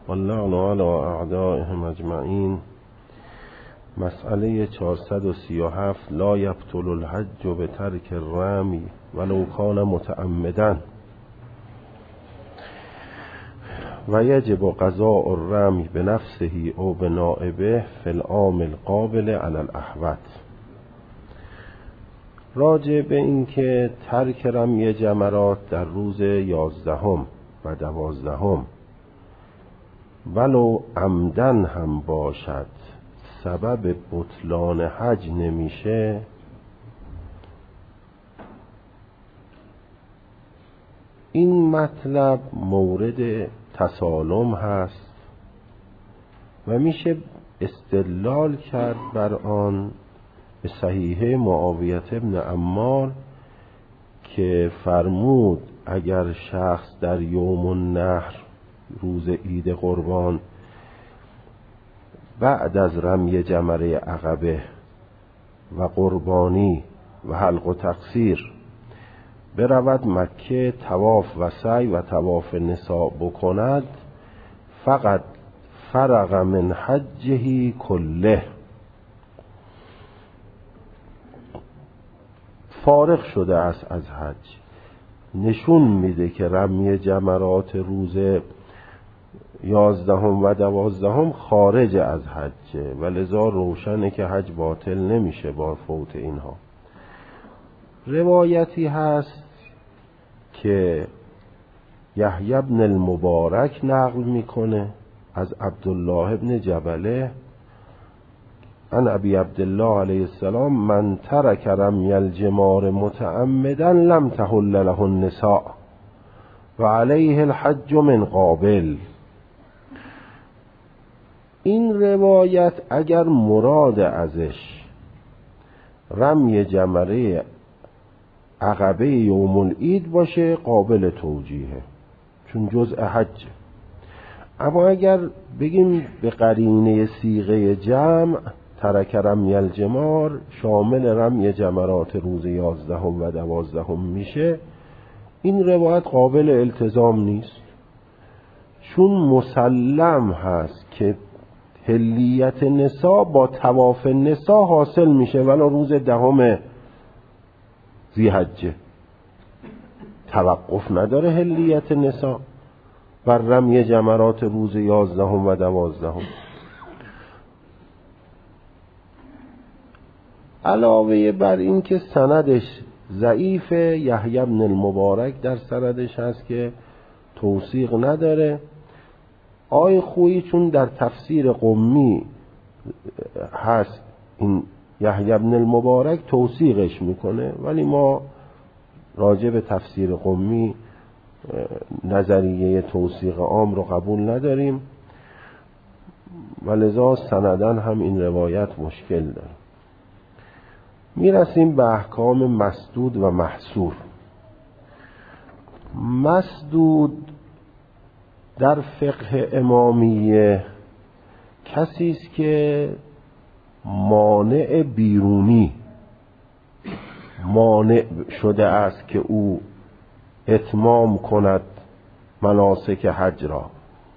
واللعن علی اعدائهم اجمعین. مسئله 437 لا یبطل الحج بترک الرمی ولو کان متعمدا و یجب قضاء الرمی بنفسه او بنائبه فی العام القابل علی الاحوط. راجع به این که ترک رمی جمرات در روز 11 و 12 ولو عمدن هم باشد سبب بطلان حج نمیشه، این مطلب مورد تسالم هست و میشه استدلال کرد بر آن به صحیحه معاویه ابن عمار که فرمود اگر شخص در یوم النحر روز عید قربان بعد از رمی جمره عقبه و قربانی و حلق و تقصیر برود مکه طواف و سعی و طواف نساء بکند، فقط فرغ من حجه کله، فارغ شده است از حج. نشون میده که رمی جمرات روز 11 و 12 خارج از حجه و لذا روشنه که حج باطل نمیشه با فوت اینها. روایتی هست که یحیی بن المبارک نقل میکنه از عبدالله ابن جبله عن ابی عبدالله علیه السلام من ترک رمی الجمار متعمدا لم تحل له النساء و علیه الحج من قابل. این روایت اگر مراد ازش رمی جمره عقبه یوم العید باشه قابل توجیهه چون جزء حج. اما اگر بگیم به قرینه صیغه جمع ترک رمی الجمار شامل رمی جمرات روز 11 و 12 میشه، این روایت قابل التزام نیست چون مسلم هست که حلیت نساء با طواف نساء حاصل میشه ولی روز 10 ذی‌حجه توقف نداره حلیت نساء بر رمی جمرات روز 11 و 12. علاوه بر این که سندش ضعیفه، یحیی بن المبارک در سندش هست که توثیق نداره. آی خویی چون در تفسیر قمی هست این یحیی بن المبارک توثیقش میکنه، ولی ما راجع به تفسیر قمی نظریه توثیق عام رو قبول نداریم و لذا سندن هم این روایت مشکل داره. میرسیم به احکام مسدود و محصور. مسدود در فقه امامیه کسی است که مانع بیرونی مانع شده است که او اتمام کند مناسک حج را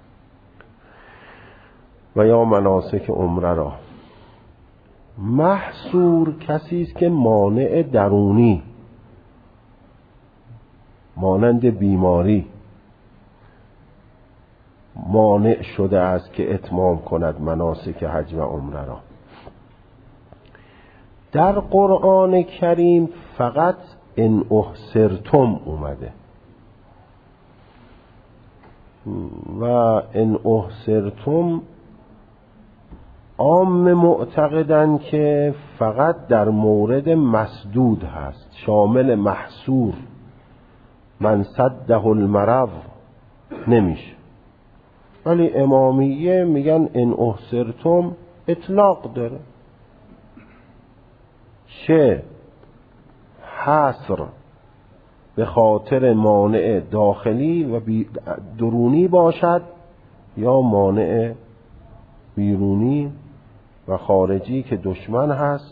و یا مناسک عمره را. محصور کسی است که مانع درونی مانند بیماری مانع شده است که اتمام کند مناسک حج و عمره را. در قرآن کریم فقط ان احصرتم اومده و ان احصرتم عام معتقدن که فقط در مورد مسدود هست، شامل محصور من سده المرض نمیشه. ولی امامیه میگن ان احصرتم اطلاق داره، چه حصر به خاطر مانع داخلی و درونی باشد یا مانع بیرونی و خارجی که دشمن هست،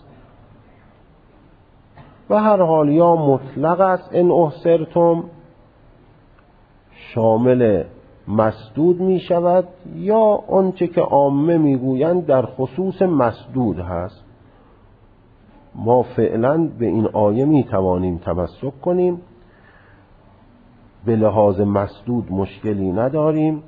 و هر حال یا مطلق است ان احصرتم شامل مسدود می شود یا آنچه که عامه می گویند در خصوص مسدود هست. ما فعلا به این آیه می توانیم تمسک کنیم، به لحاظ مسدود مشکلی نداریم.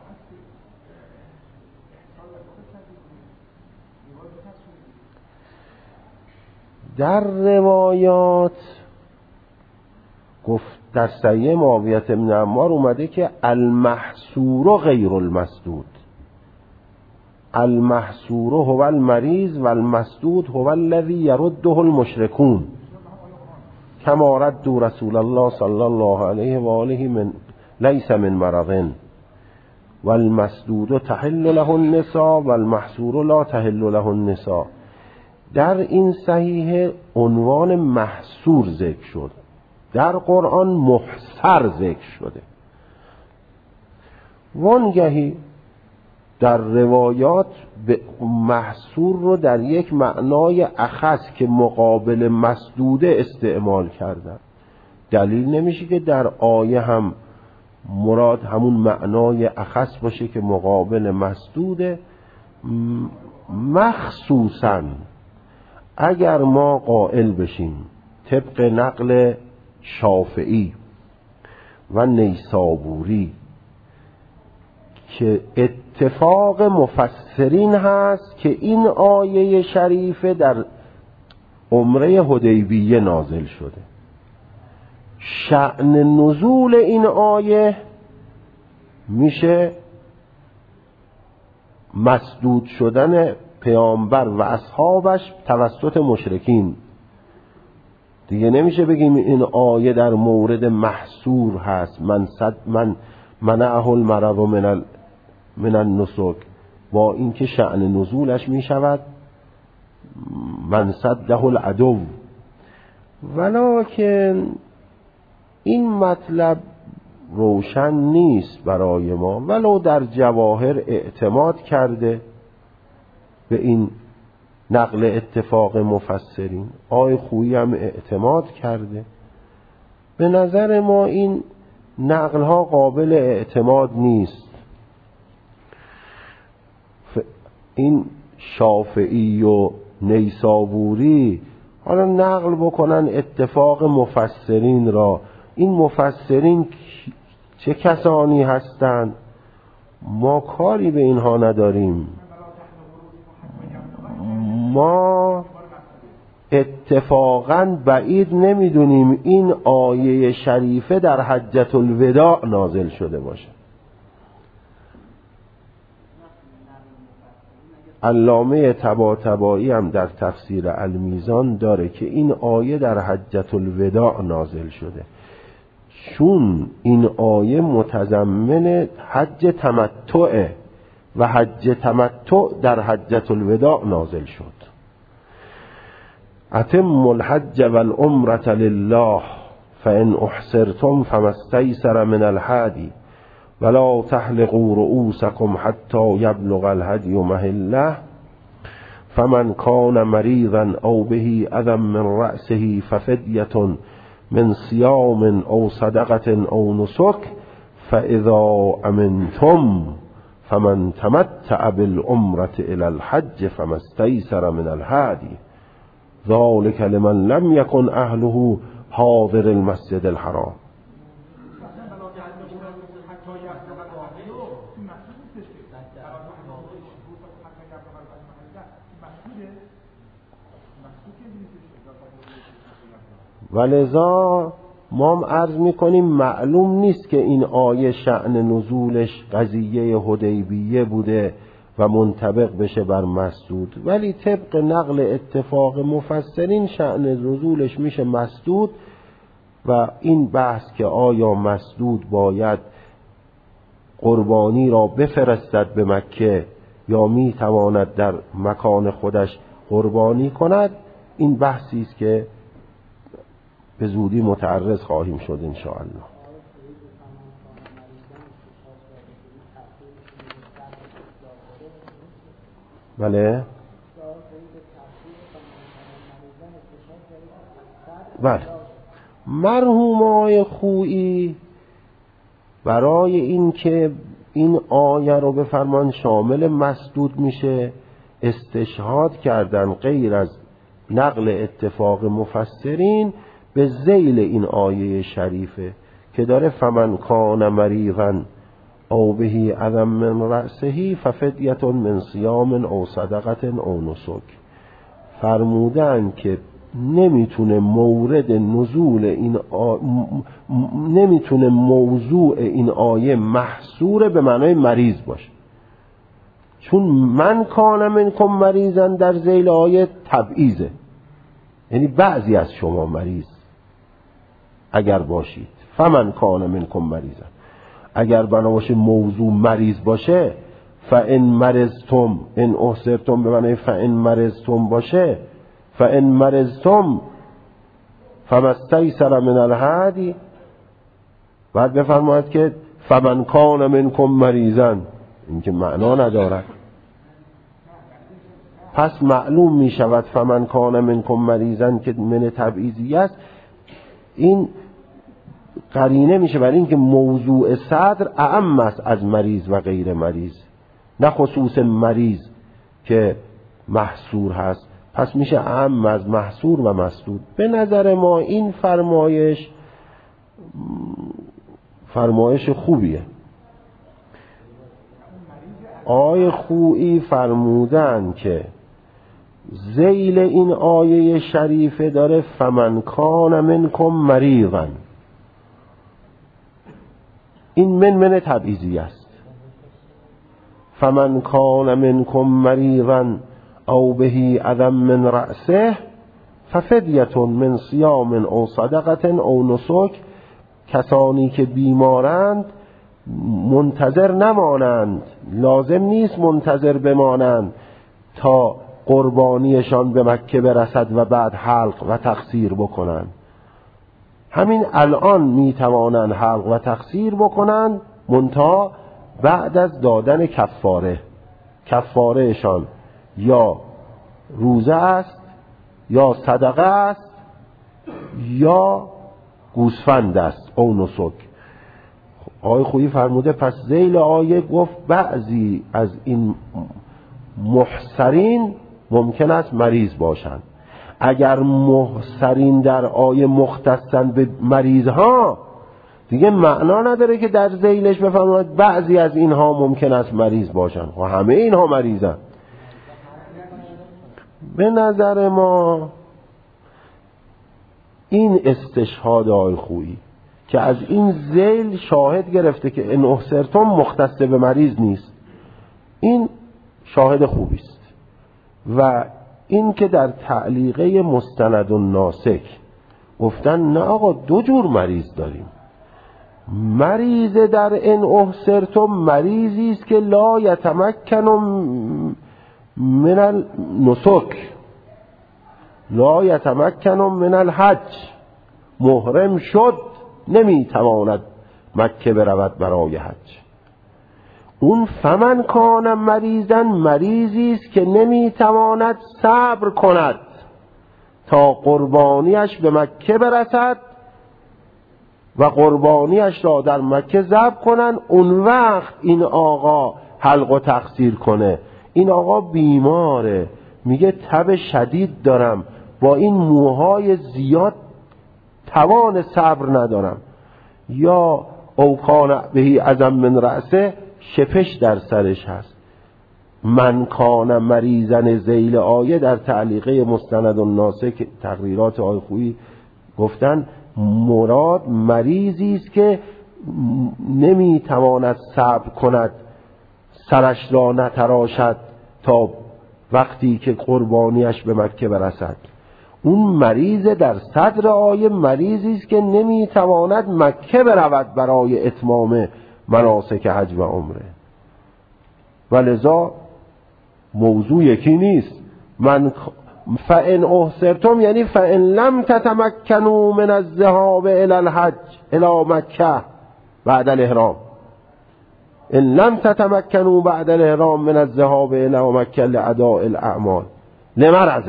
در روایات گفت در صحیح معاویه بن عمار اومده که المحصور غیر المسدود، المحصور هو المریض و المسدود هو الذی یرده المشرکون کما ردوا رسول الله صلی الله علیه و آله من لیس من مرض و المسدود تحل له النساء و المحصور لا تحل له النساء. در این صحیح عنوان محصور ذکر شد، در قرآن محصر ذکر شده. وانگهی در روایات به محصور رو در یک معنای اخص که مقابل مسدوده استعمال کردن. دلیل نمیشه که در آیه هم مراد همون معنای اخص باشه که مقابل مسدوده. مخصوصاً اگر ما قائل بشیم طبق نقل شافعی و نیسابوری که اتفاق مفسرین هست که این آیه شریفه در عمره حدیبیه نازل شده، شأن نزول این آیه میشه مسدود شدن پیامبر و اصحابش توسط مشرکین. دیگه نمیشه بگیم این آیه در مورد محصور هست، من منعه المرض من النسک، با اینکه شأن نزولش میشود من صده العدو. ولکن این مطلب روشن نیست برای ما، ولو در جواهر اعتماد کرده به این نقل اتفاق مفسرین، آقای خویی هم اعتماد کرده. به نظر ما این نقل ها قابل اعتماد نیست. این شافعی و نیسابوری حالا نقل بکنن اتفاق مفسرین را، این مفسرین چه کسانی هستند؟ ما کاری به اینها نداریم. ما اتفاقاً بعید نمیدونیم این آیه شریفه در حجة الوداع نازل شده باشه. علامه طباطبایی هم در تفسیر المیزان داره که این آیه در حجة الوداع نازل شده، چون این آیه متضمن حج تمتعه و حج تمتع در حجة الوداع نازل شد. اتم الحج والعمرة لله فإن احصرتم فما استيسر من الهدي ولا تحلقوا رؤوسكم حتى يبلغ الهدي محله فمن كان مريضا أو به أذى من رأسه ففدية من صيام أو صدقة أو نسك فإذا أمنتم فمن تمتع بالعمرة إلى الحج فما استيسر من الهدي ذلك لمن لم يكن أهله حاضر المسجد الحرام. ولذا ما هم عرض میکنیم معلوم نیست که این آیه شأن نزولش قضیه حدیبیه بوده و منطبق بشه بر مسدود، ولی طبق نقل اتفاق مفسرین شأن نزولش میشه مسدود. و این بحث که آیا مسدود باید قربانی را بفرستد به مکه یا میتواند در مکان خودش قربانی کند، این بحثی است که به زودی متعرض خواهیم شد ان شاء الله. بله بله، مرحوم آقای خویی برای این که این آیه رو بفرمان شامل مسدود میشه استشهاد کردن غیر از نقل اتفاق مفسرین به ذیل این آیه شریفه که داره فمن کان مریضا او بهی اذی من رأسه ففدیة من صیام او صدقة او نسک. فرمودن که نمیتونه مورد نزول این نمیتونه موضوع این آیه محصور به معنای مریض باشه، چون من کان منکم مریضا در ذیل آیه تبعیضه، یعنی بعضی از شما مریض اگر باشید. فمن کان منکم مریضا، اگر بناباشه موضوع مریض باشه فان مرضتم ان احصرتم به معنی فان مرضتم باشه فان مرضتم فما استیسر من الهدی، بعد بفرماید که فمن کان منکم مریضا، این که معنا ندارد. پس معلوم می شود فمن کان منکم مریضا که من تبعیضی است، این قرینه میشه برای اینکه موضوع صدر اعم است از مریض و غیر مریض، نه خصوص مریض که محصور هست، پس میشه اعم از محصور و مسدود. به نظر ما این فرمایش خوبیه. آیه خویی فرمودن که ذیل این آیه شریفه داره فمن کان منکم مریضا، این من تبعیضی است. فمن کان منکم مریضا او بهی اذی من رأسه ففدیة من صیام او صدقة او نسک. کسانی که بیمارند منتظر نمانند، لازم نیست منتظر بمانند تا قربانیشان به مکه برسد و بعد حلق و تقصیر بکنند، همین الان میتوانند حلق و تقصیر بکنند، منتها بعد از دادن کفارهشان یا روزه است یا صدقه است یا گوسفند است او نسک. آیه خویی فرموده پس ذیل آیه گفت بعضی از این محصرین ممکن است مریض باشند. اگر محصرین در آیه مختصن به مریض ها دیگه معنا نداره که در ذیلش بفرماید بعضی از اینها ممکن است مریض باشند و همه اینها مریضن. به نظر ما این استشهاد آیه خویی که از این ذیل شاهد گرفته که ان احصرتم مختص به مریض نیست، این شاهد خوبی است. و این که در تعلیقه مستند الناسک گفتن نه آقا دو جور مریض داریم، مریض در ان احصرتم مریضی است که لا یتمکن من النسک، لا یتمکن من الحج، محرم شد نمیتواند مکه برود برای حج. اون فمن کان مریضا مریضی است که نمیتواند صبر کند تا قربانیش به مکه برسد و قربانیش را در مکه ذبح کنن، اون وقت این آقا حلق و تقصیر کنه. این آقا بیماره، میگه تب شدید دارم، با این موهای زیاد توان صبر ندارم، یا او کان بهی اذی من رأسه شپش در سرش هست. من کان مریضن ذیل آیه در تعلیقه مستند الناسک تقریرات آیه خویی گفتن مراد مریضی است که نمیتواند صبر کند، سرش را نتراشد تا وقتی که قربانیش به مکه برسد. اون مریض در صدر آیه مریضی است که نمیتواند مکه برود برای اتمام مناسک حج و عمره. ولذا موضوع یکی نیست. من فان احصرتم یعنی فان لم تتمکنوا من الذهاب الى الحج الى مکه بعد الاحرام، ان لم تتمکنوا بعد الاحرام من الذهاب الى مکه لاداء الاعمال لمرض،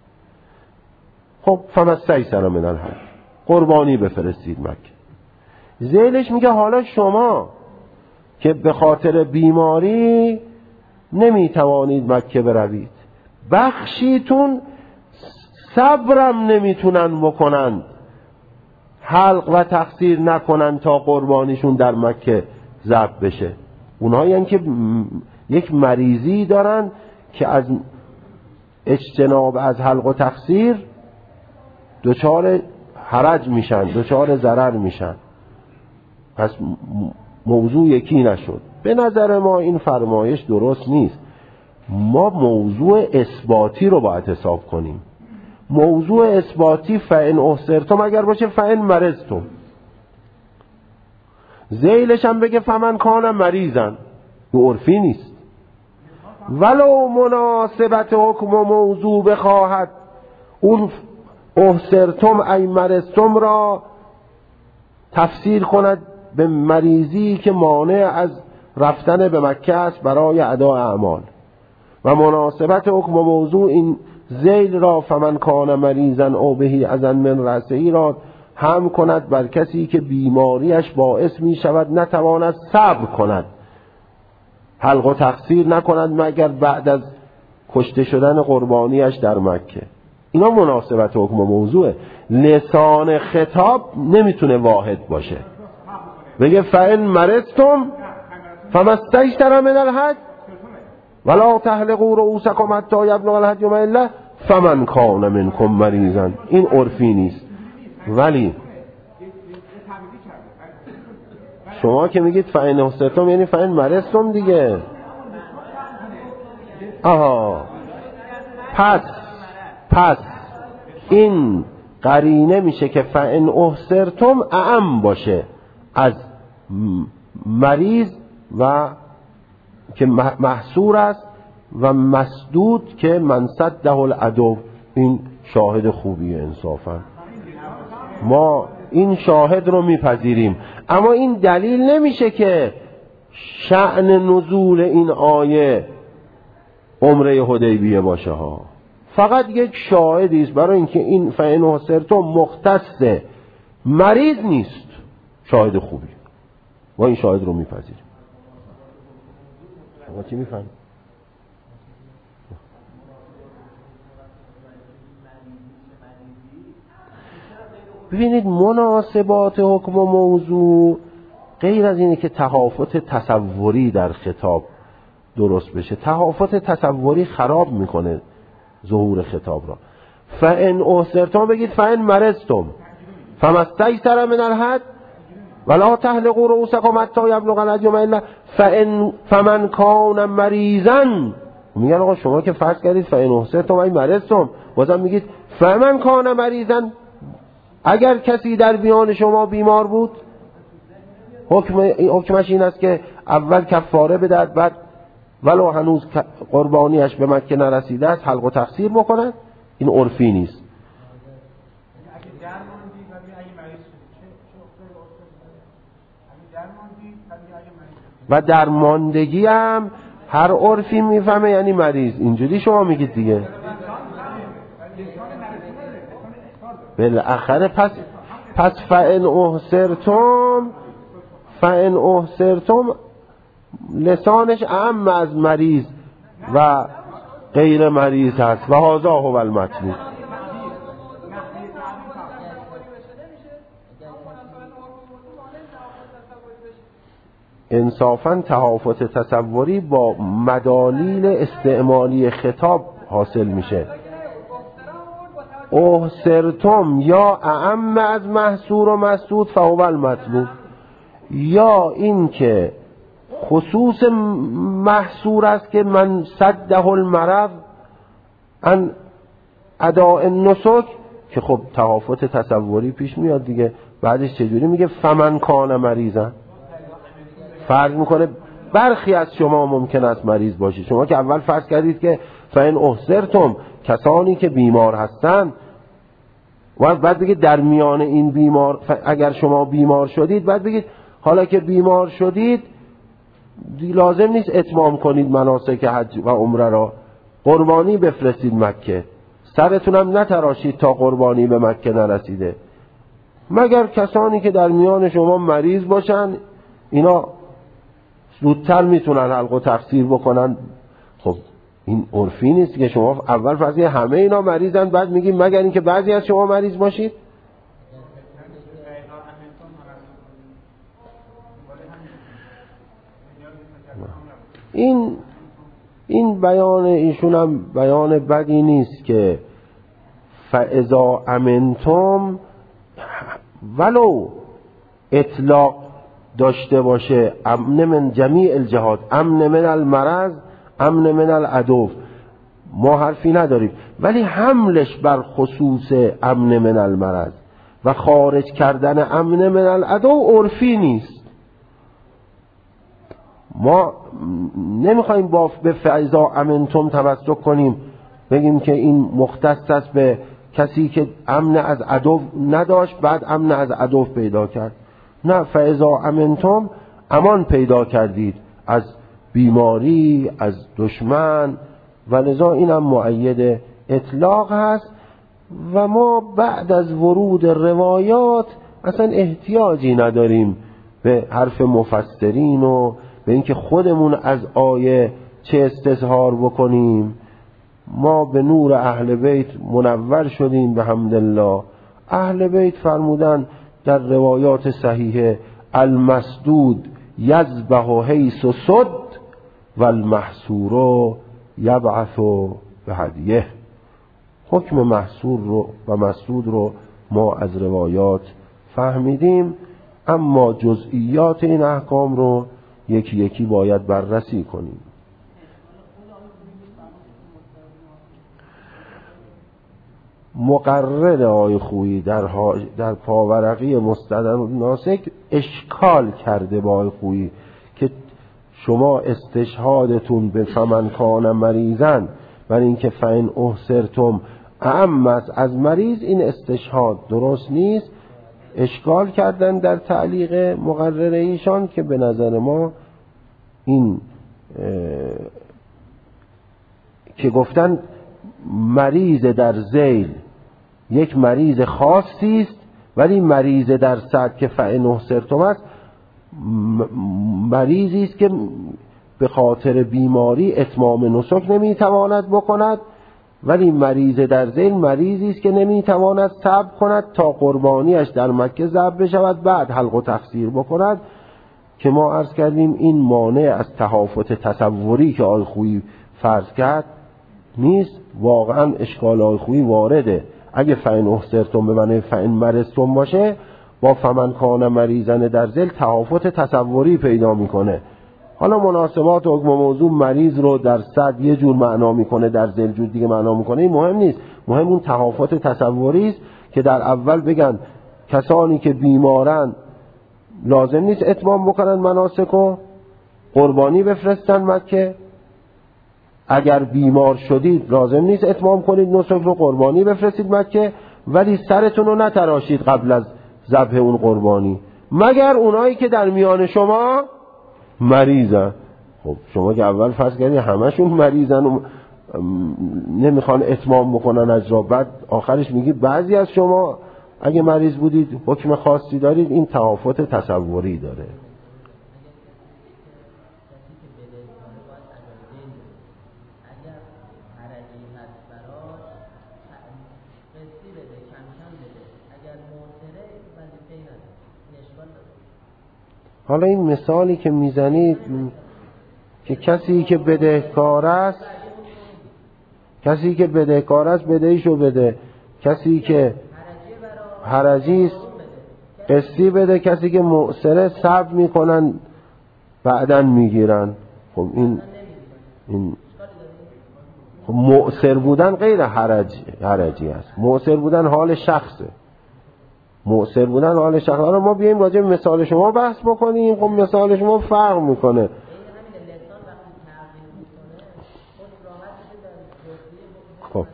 خب فما استیسر من الحج، قربانی بفرستید مکه. ذیلش میگه حالا شما که به خاطر بیماری نمیتوانید مکه بروید، بخشیتون صبرم نمیتونن بکنن، حلق و تقصیر نکنن تا قربانیشون در مکه ذبح بشه. اونایی که یک مریضی دارن که از اجتناب از حلق و تقصیر دچار حرج میشن، دچار ضرر میشن. پس موضوع یکی نشد. به نظر ما این فرمایش درست نیست. ما موضوع اثباتی رو باید حساب کنیم. موضوع اثباتی فإن احصرتم اگر باشه فإن مرضتم، ذیلش هم بگه فمن کان مریضن، او عرفی نیست. ولو مناسبت حکم و موضوع بخواهد، اون احصرتم ای مرضتم را تفسیر کند به مریضی که مانع از رفتن به مکه است برای اداء اعمال، و مناسبت حکم و موضوع این ذیل را فمن کان مریضا او بهی اذن من رأسه را هم کند بر کسی که بیماریش باعث می شود نتواند صبر کند، حلق و تقصیر نکند مگر بعد از کشته شدن قربانیش در مکه. اینا مناسبت حکم و موضوعه. لسان خطاب نمیتونه واحد باشه. بگه فإن مرضتم فما استیسر من الهدی ولا تحلقوا رؤوسکم حتی یبلغ الهدی محله فمن کان منکم مریضا. این عرفی نیست. ولی شما که میگید فإن احصرتم یعنی فإن مرضتم دیگه. آها، پس این قرینه میشه که فإن احصرتم اعم باشه از مریض و که محصور است و مسدود که من صده العدو. این شاهد خوبیه انصافا، ما این شاهد رو میپذیریم. اما این دلیل نمیشه که شأن نزول این آیه عمره حدیبیه باشه ها. فقط یک شاهدی است برای اینکه این فإن احصرتم مختص مریض نیست، شاهد خوبی. ما این شاهد رو میپذیریم. شما چی میفهمید؟ ببینید مناسبات حکم و موضوع غیر از اینه که تهافت تصوری در خطاب درست بشه. تهافت تصوری خراب میکنه ظهور خطاب را. فإن احصرتم بگید فإن مرضتم فما استیسر من الهدی ولا تحلقوا رؤوسکم حتی یبلغ الهدی محله فمن کان مریضا. میگن آقا شما که فرض کردید فإن احصرتم ای مرضتم، بازم میگید فمن کان مریضا، اگر کسی در میان شما بیمار بود. حکمش این است که اول کفاره بدهد، بعد ولو هنوز قربانیش به مکه نرسیده است حلق و تقصیر بکند. این عرفی نیست. و درماندگی هم هر عرفی میفهمه یعنی مریض. اینجوری شما میگید دیگه. بالاخره پس فإن احصرتم لسانش اعم از مریض و غیر مریض هست و هذا هو المطلوب. انصافاً تهافت تصوری با مدالیل استعمالی خطاب حاصل میشه. احصرتم یا اعم از محصور و مسدود فهو المطلوب، یا این که خصوص محصور است که من صده المرض ان اداء النسک، که خب تهافت تصوری پیش میاد دیگه. بعدش چجوری میگه فمن کان مریضا؟ فرض میکنه برخی از شما ممکن است مریض باشید. شما که اول فرض کردید که فإن احصرتم کسانی که بیمار هستند، و بعد بگید در میان این بیمار اگر شما بیمار شدید، بعد بگید حالا که بیمار شدید لازم نیست اتمام کنید مناسک حج و عمره را، قربانی بفرستید مکه، سرتونم نتراشید تا قربانی به مکه نرسیده. مگر کسانی که در میان شما مریض باشن، اینا زودتر میتونن حلق و تقصیر بکنن. خب این عرفی نیست که شما اول فرض همه اینا مریضن بعد میگیم مگر اینکه بعضی از شما مریض باشید. این بیان ایشون هم بیان بدی نیست که فاذا امنتم، ولو اطلاق داشته باشه، امن من جمیع الجهات، امن من المرض، امن من العدو، ما حرفی نداریم، ولی حملش بر خصوص امن من المرض و خارج کردن امن من العدو عرفی نیست. ما نمیخوایم به فاذا امنتم توسط کنیم بگیم که این مختص است به کسی که امن از عدو نداشت بعد امن از عدو پیدا کرد. نه، فاذا امنتم امان پیدا کردید از بیماری، از دشمن، و لذا اینم مؤید اطلاق هست. و ما بعد از ورود روایات اصلا احتیاجی نداریم به حرف مفسرین و به اینکه خودمون از آیه چه استظهار بکنیم. ما به نور اهل بیت منور شدیم به حمدالله. اهل بیت فرمودن در روایات صحیحه المسدود یذبح حیث صد و المحصور یبعث به هدیه. حکم محصور رو و مسدود رو ما از روایات فهمیدیم، اما جزئیات این احکام رو یکی یکی باید بررسی کنیم. مقرر آقای خویی در پاورقی مستدرک ناسک اشکال کرده با آقای خویی که شما استشهادتون به فمن کان مریضن برای اینکه فین احصرتم اعم از مریض، این استشهاد درست نیست. اشکال کردن در تعلیق مقرر ایشان که به نظر ما این که گفتن مریض در ذیل یک مریض خاصی است، ولی مریض در صد که فإن احصرتم است مریضی است که به خاطر بیماری اتمام نسک نمیتواند بکند، ولی مریض در ذیل مریضی است که نمیتواند صبر کند تا قربانیش در مکه ذبح بشود بعد حلق و تقصیر بکند، که ما عرض کردیم این مانع از تهافت تصوری که آقای خویی فرض کرد نیست. واقعا اشکال آقای خویی وارده. اگه فإن احصرتم به معنی فإن مرضتم باشه، با فمن کان مریضن در ذیل تهافت تصوری پیدا میکنه. حالا مناسبات حکم موضوع مریض رو در صد یه جور معنا میکنه، در ذیل جور دیگه معنا میکنه، این مهم نیست. مهم اون تهافت تصوری است که در اول بگن کسانی که بیمارن لازم نیست اتمام بکنن مناسکو، قربانی بفرستن مکه. اگر بیمار شدید لازم نیست اتمام کنید نسک رو، قربانی بفرستید مکه، ولی سرتون رو نتراشید قبل از ذبح اون قربانی، مگر اونایی که در میان شما مریضن. خب شما که اول فرض کردید همشون مریضن و نمیخوان اتمام بکنن اجرا، بعد آخرش میگی بعضی از شما اگه مریض بودید حکم خاصی دارید. این تهافت تصوری داره. حالا این مثالی که میزنید که کسی که بدهکار است بدهیشو بده، کسی که حرجی است قسطی بده، کسی که معسره صبر میکنن بعداً میگیرن. خب این خب معسر بودن غیر حرجی است. معسر بودن حال شخصه. حالا ما بیاییم راجع به مثال شما بحث بکنیم. خب مثال شما فرق میکنه. خب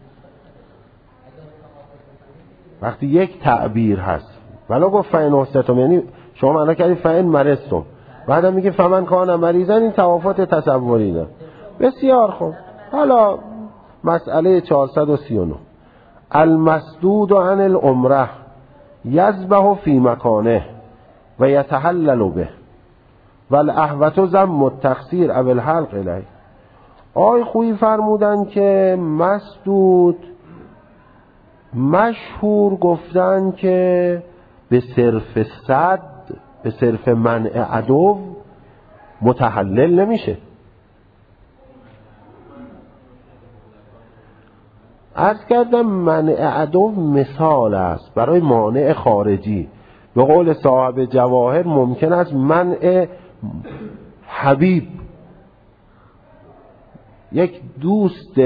وقتی یک تعبیر هست ولی گفت فإن احصرتم، یعنی شما معنا کردید فإن مرضتم، بعدم میگه فمن کان مریضن، این توافت تصوری ده. بسیار خوب. حالا مسئله 439 المسدود عن العمره یذبح فی مکانه و یتحلل به و الاحوط ذم التقصیر او الحلق الیه. آی خویی فرمودن که مسدود مشهور گفتن که به صرف صد، به صرف منع عدو متحلل نمیشه. عرض کردم منع عدو مثال است برای مانع خارجی. به قول صاحب جواهر ممکن است منع حبیب، یک دوست،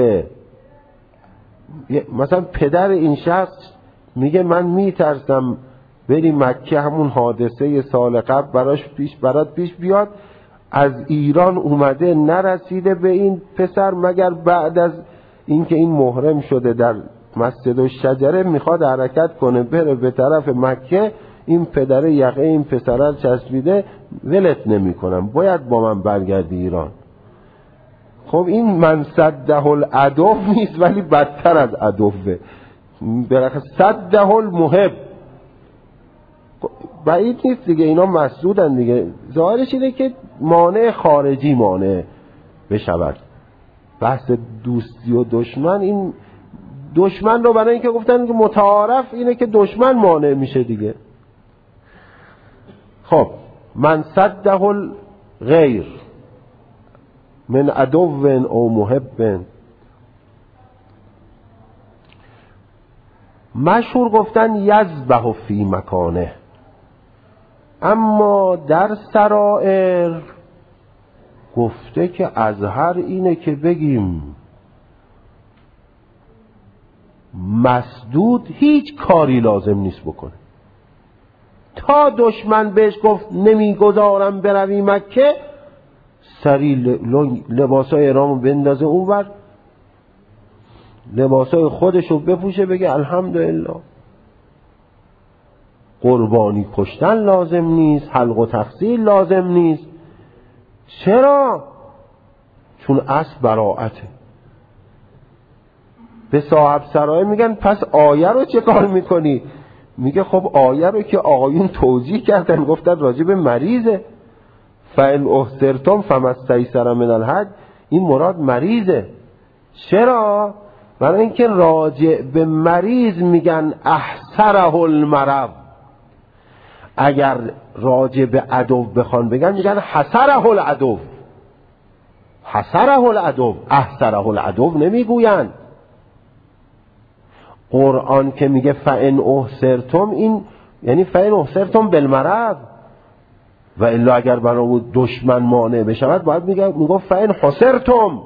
مثلا پدر این شخص میگه من میترسم بری مکه، همون حادثه سال قبل برات پیش بیاد، از ایران اومده نرسیده به این پسر مگر بعد از اینکه این محرم شده در مسجد الشجره میخواد حرکت کنه بره به طرف مکه، این پدر یقه این پسر چسبیده، ولت نمی کنم، باید با من برگردی ایران. خب این من صده العدو نیست ولی بدتر از عدوه، برخص صده المحب بعید نیست دیگه، اینا مسدودن دیگه. ظاهرش اینه که مانع خارجی مانع بشود. بحث دوستی و دشمن، این دشمن رو برای اینکه گفتن که متعارف اینه که دشمن مانع میشه دیگه. خب من صده الغیر من عدو او محب، مشهور گفتن یذبح فی مکانه، اما در سرائر گفته که ازهر اینه که بگیم مسدود هیچ کاری لازم نیست بکنه. تا دشمن بهش گفت نمیگذارم بروی مکه، سری لباسای احرامو بندازه اونور، لباسای خودشو بپوشه، بگه الحمدلله. قربانی کشتن لازم نیست، حلق و تقصیر لازم نیست. چرا؟ چون اصل براءته. به صاحب سرای میگن پس آیه رو چه کار میکنی؟ میگه خب آیه رو که آقایون توجیه کردن، گفتن راجع به مریضه، فَإِنْ أُحْصِرْتُمْ فَمَا اسْتَيْسَرَ مِنَ الْهَدْیِ، این مراد مریضه. چرا؟ برای اینکه راجع به مریض میگن احسره المرض، اگر راجع به عدو بخوان بگن میگن حسره العدو، حسره العدو، احسره العدو نمیگوین. قرآن که میگه فَإِنْ أُحْصِرْتُمْ، این یعنی فَإِنْ أُحْصِرْتُمْ بالمرض، و الا اگر برای دشمن مانع بشود باید میگه فَإِنْ حُصِرْتُمْ.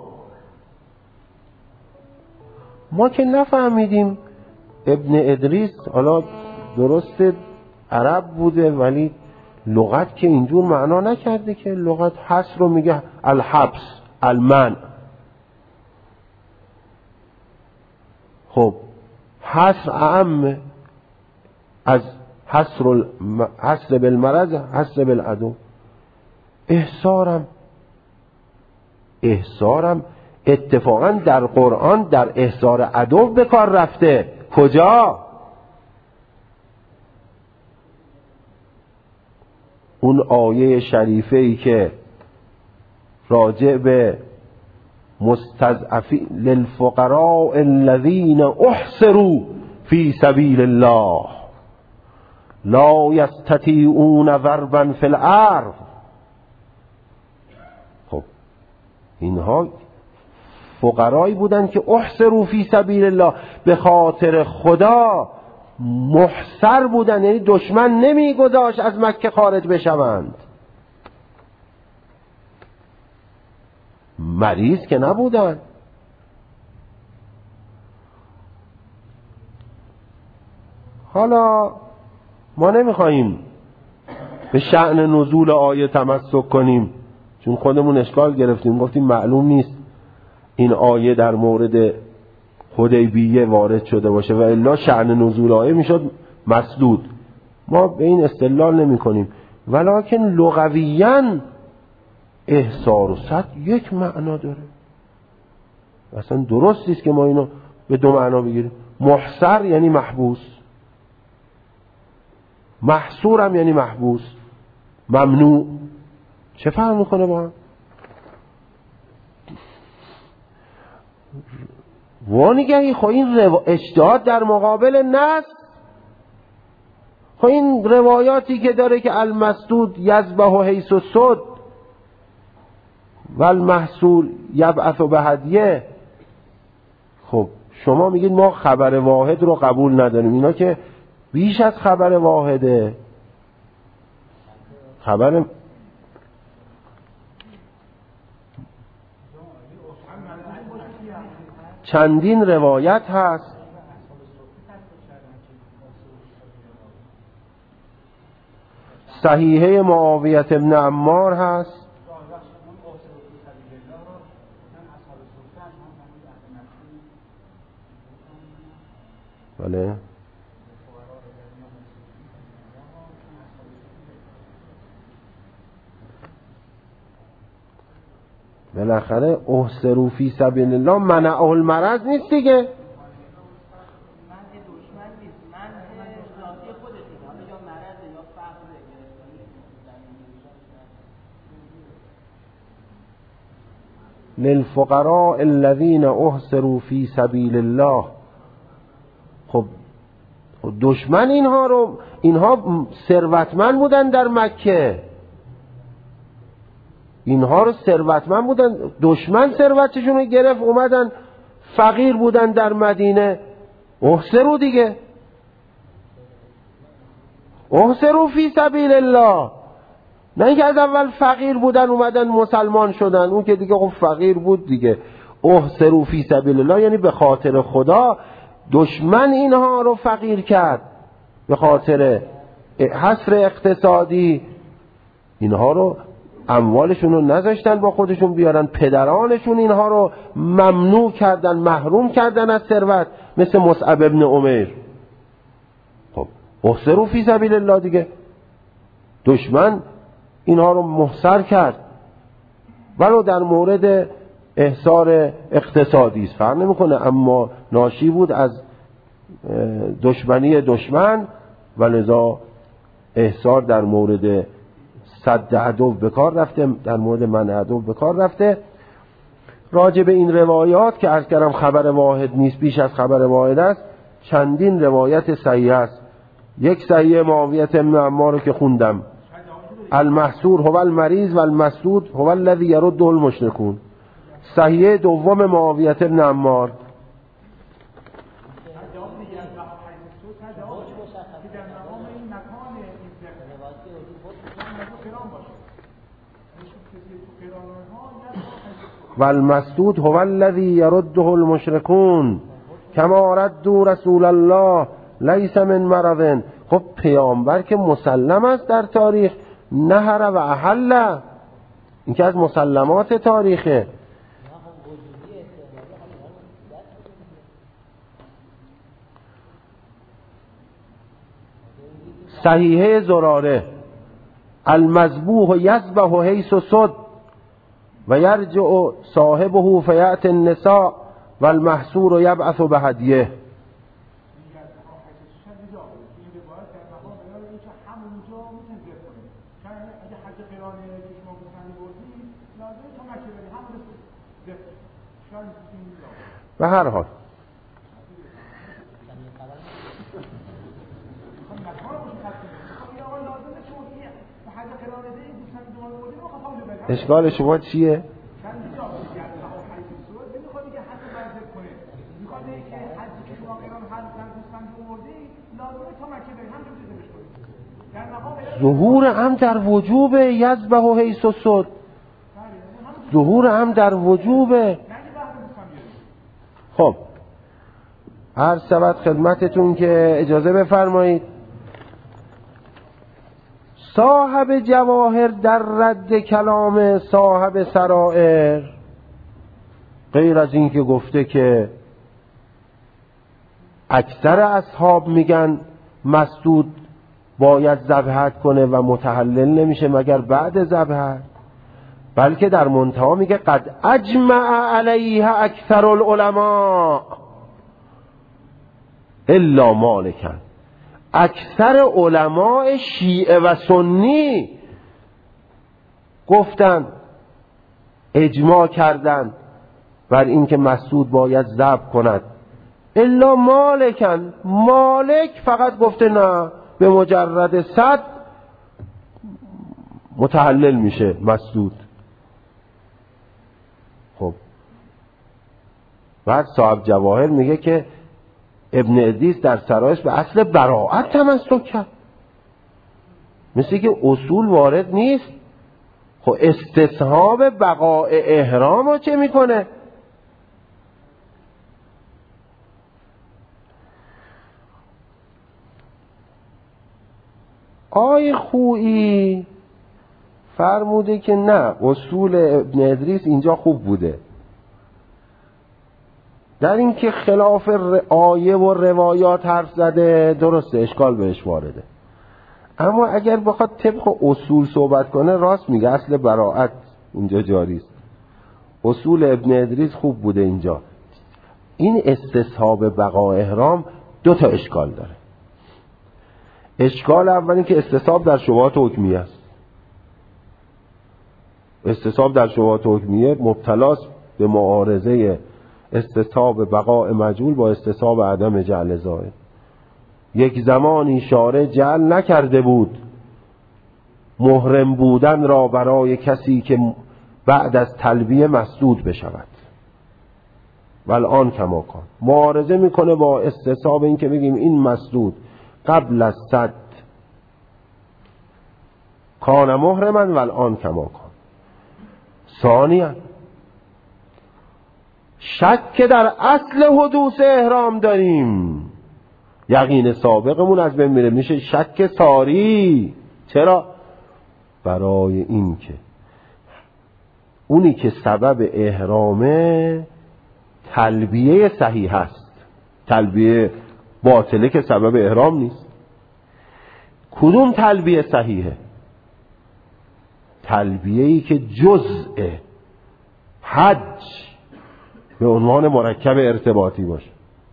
ما که نفهمیدیم. ابن ادریس حالا درست عرب بوده ولی لغت که اینجور معنا نکرده، که لغت حصر رو میگه الحبس، المنع. خب حصر اعم از حصر بالمرض، حصر بالعدو. احصارم اتفاقا در قرآن در احصار عدو به کار رفته. کجا؟ اون آیه شریفه ای که راجع به مستضعفین للفقراء الذین احصروا فی سبیل الله لا یستطیعون ضربا فی الارض. خب اینها فقرایی بودن که احصروا فی سبیل الله، به خاطر خدا محصر بودن، یعنی دشمن نمیگذاشت از مکه خارج بشوند. مریض که نبودن. حالا ما نمیخواییم به شأن نزول آیه تمسک کنیم، چون خودمون اشکال گرفتیم، گفتیم معلوم نیست این آیه در مورد حدیبیه وارد شده باشه و الا شأن نزول آیه میشد مسدود. ما به این استدلال نمی کنیم، ولکن لغویاً احصار و صد یک معنا داره. اصلا درست نیست که ما اینو به دو معنا بگیریم. محصر یعنی محبوس، محصورم یعنی محبوس، ممنوع. چه فرق میکنه با هم؟ وانگهی خب این اجتهاد در مقابل نص. خب این روایاتی که داره که المسدود یذبح حیث الصد و المحصور یبعث بهدیه، خب شما میگید ما خبر واحد رو قبول نداریم. اینا که بیش از خبر واحده، خبر چندین روایت هست. صحیحه معاویه ابن عمار هست. بله. بالاخره احسروا فی سبیل الله منع المرض نیست دیگه. للفقراء الذين احسروا فی سبیل الله. خب دشمن اینها ثروتمند بودن در مکه، اینها رو ثروتمند بودن، دشمن ثروتشون رو گرفت، اومدن فقیر بودن در مدینه. احسروا دیگه، احسروا فی سبیل الله. نه اینکه از اول فقیر بودن اومدن مسلمان شدن، اون که دیگه خب فقیر بود دیگه. احسروا فی سبیل الله یعنی به خاطر خدا دشمن اینها رو فقیر کرد، به خاطر حصر اقتصادی اینها رو اموالشون رو نذاشتن با خودشون بیارن، پدرانشون اینها رو ممنوع کردن، محروم کردن از ثروت، مثل مصعب ابن عمیر. خب احسروا فی سبیل الله دیگه، دشمن اینها رو محصر کرد. ولو در مورد احصار اقتصادی است فرق نمیکنه، اما ناشی بود از دشمنی دشمن و لذا احصار در مورد صد عدو به کار رفته، در مورد منع عدو به کار رفته. راجع به این روایات که عرض کردم خبر واحد نیست، بیش از خبر واحد است، چندین روایت صحیح است. یک صحیح معاویه ابن عمار که خوندم، المحصور هو المریض و المسدود هو الذی یرده المشرکون. صحیح دوم معاویه ابن عمار. و المسدود هو الذی یرده المشرکون کما ردوا رسول الله لیس من مرض. خب پیامبر که مسلم است در تاریخ، نهر و احل، این که از مسلمات تاریخه. صحیحه زراره، المذبوح یذبح حیث الصد و یرجع صاحبه فیأتی النساء و المحصور یبعث بهدیه. به هر حال اشکال شما چیه؟ ظهور هم در وجوب یذبح حیث الصد، ظهور هم در وجوب. خب هر سبت خدمتتون که اجازه بفرمایید. صاحب جواهر در رد کلام صاحب سرائر، غیر از این که گفته که اکثر اصحاب میگن مسدود باید ذبحت کنه و متحلل نمیشه مگر بعد ذبحت، بلکه در منتها میگه قد اجمع علیها اکثر العلماء الا مالکن. اکثر علماء شیعه و سنی گفتن، اجماع کردن بر این که مسعود باید ذبح کند، الا مالک فقط گفته نه، به مجرد صد متحلل میشه مسعود. خب بعد صاحب جواهر میگه که ابن ادریس در سرایش به اصل براءت تمسک کرد، مثل که اصول وارد نیست. خب استصحاب بقاء احرام رو چه میکنه؟ آی خویی فرموده که نه، اصول ابن ادریس اینجا خوب بوده، در این که خلاف آیه و روایات حرف زده درسته، اشکال بهش وارده، اما اگر بخواد طبق اصول صحبت کنه راست میگه، اصل براءت اینجا جاری است. اصول ابن ادریس خوب بوده اینجا. این استصحاب بقاء احرام دو تا اشکال داره. اشکال اول این که استصحاب در شبهات حکمیه است. استصحاب در شبهات حکمیه مبتلاست به معارضه استصحاب بقاء مجهول با استصحاب عدم جعل زائد. یک زمانی شارع جعل نکرده بود محرم بودن را برای کسی که بعد از تلبیه مسدود بشود، والآن کما کان. معارضه میکنه با استصحاب این که بگیم این مسدود قبل از صد کان محرما والآن کما کان. ثانیاً شک در اصل حدوث احرام داریم، یقین سابقمون از بین میره، میشه شک ساری. چرا؟ برای این که اونی که سبب احرامه تلبیه صحیح است، تلبیه باطله که سبب احرام نیست. کدوم تلبیه صحیحه؟ تلبیه‌ای که جزء حج به عنوان مرکب ارتباطی باشه.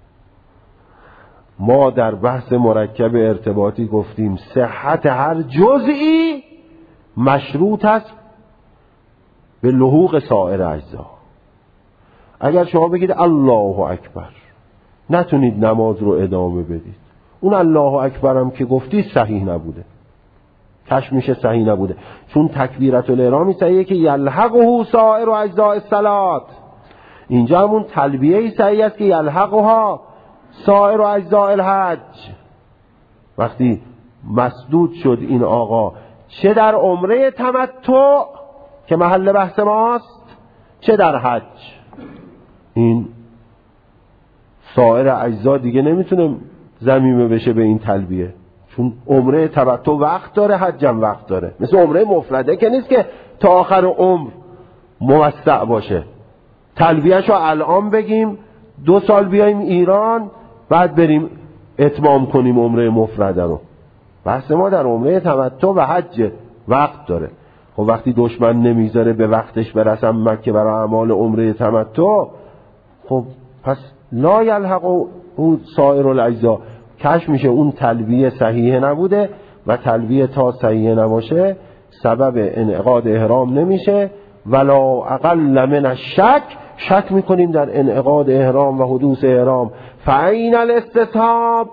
ما در بحث مرکب ارتباطی گفتیم صحت هر جزئی مشروط است به لحوق سایر اجزا. اگر شما بگید الله اکبر نتونید نماز رو ادامه بدید، اون الله اکبر هم که گفتی صحیح نبوده، تشمیش صحیح نبوده، چون تکبیرت الاحرامی صحیحه که یلحقه سایر و اجزاء الصلات. اینجا همون تلبیه صحیح است که یلحقها سایر و اجزاء الحج. وقتی مسدود شد این آقا، چه در عمره تمتع که محل بحث ماست، چه در حج، این سایر اجزا دیگه نمیتونه ضمیمه بشه به این تلبیه، چون عمره تمتع وقت داره، حج هم وقت داره. مثل عمره مفرده که نیست که تا آخر عمر موسع باشه. تلبیهش رو الان بگیم 2 سال بیایم ایران بعد بریم اتمام کنیم عمره مفرده رو. بحث ما در عمره تمتع و حج وقت داره. خب وقتی دشمن نمیذاره به وقتش برسم مکه برای اعمال عمره تمتع، خب پس لا یلحق او سایر الاجزا، کش میشه اون تلبیه صحیح نبوده و تلبیه تا صحیح نباشه سبب انعقاد احرام نمیشه. ولا اقل من الشک، شک میکنیم در انعقاد احرام و حدوث احرام. فعین الاستصحاب،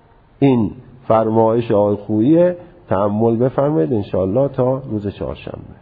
این فرمایش آقای خویی، تأمل بفرمایید انشاءالله تا روز چهارشنبه.